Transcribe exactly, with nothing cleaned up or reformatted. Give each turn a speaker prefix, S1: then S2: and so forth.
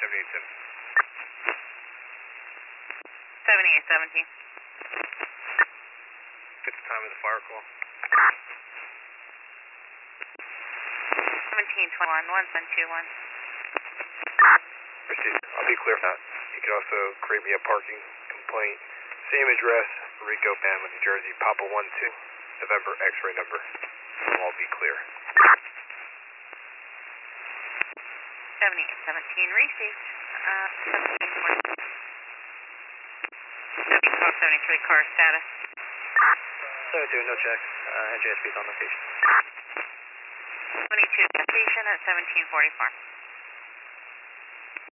S1: seventy-eight seventeen.
S2: seventy-eight seventeen.
S1: Get the time of the fire call.
S2: seventeen twenty-one, one seven two one.
S1: Proceed. I'll be clear for that. You can also create me a parking complaint. Same address, Rico, Bama, New Jersey, Papa one two, November X-ray number. I'll all be clear.
S2: seventy-eight seventeen, received. Uh, seventeen twenty. seventy-three car status.
S1: seventy-two, no check. Uh, N J S P is on location.
S2: twenty-two location at seventeen forty-four.